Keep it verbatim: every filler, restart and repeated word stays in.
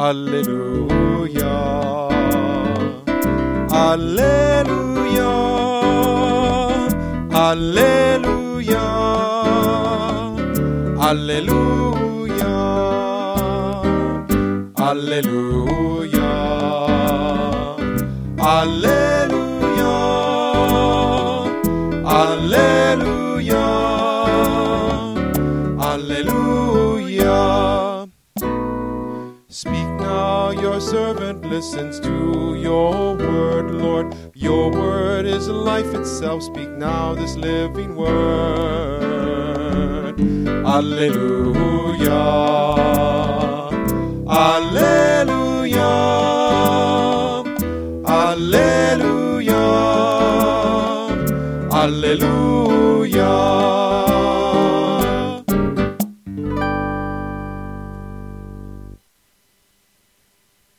Alleluia. Alleluia. Alleluia. Alleluia. Alleluia. Alleluia. Alleluia. Alleluia. Speak now, your servant listens to your word, Lord. Your word is life itself. Speak now this living word. Alleluia. Alleluia. Alleluia. Alleluia.